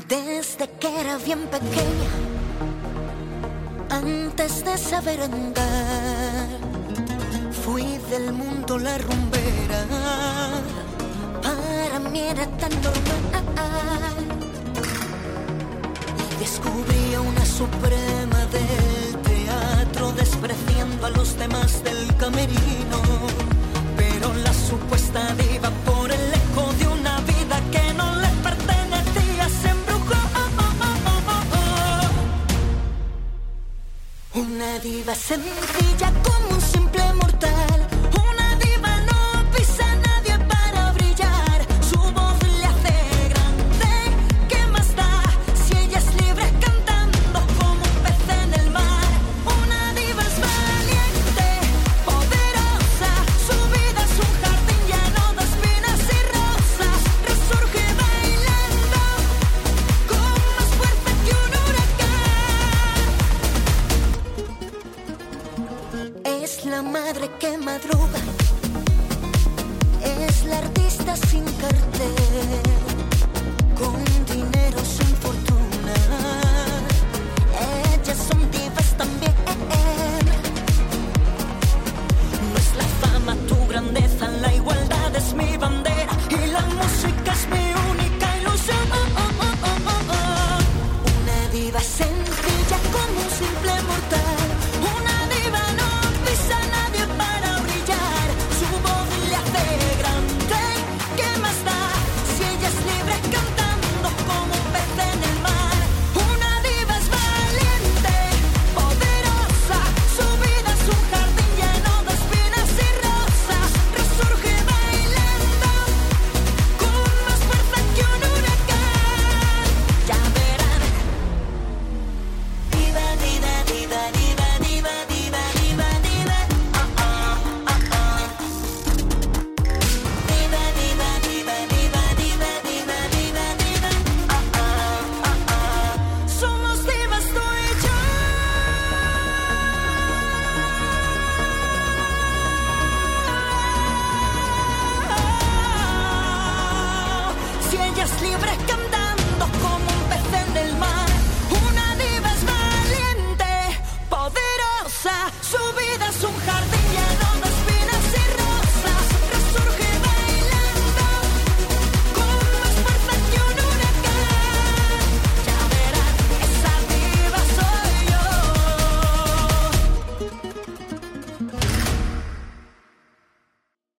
Desde que era bien pequeña, antes de saber andar, fui del mundo la rumbera. Para mí era tan normal. Y descubrí a una suprema del teatro, despreciando a los demás del camerino. Pero la supuesta diva, por el eco de una vida que no le pertenecía, se embrujó. Una diva sencilla.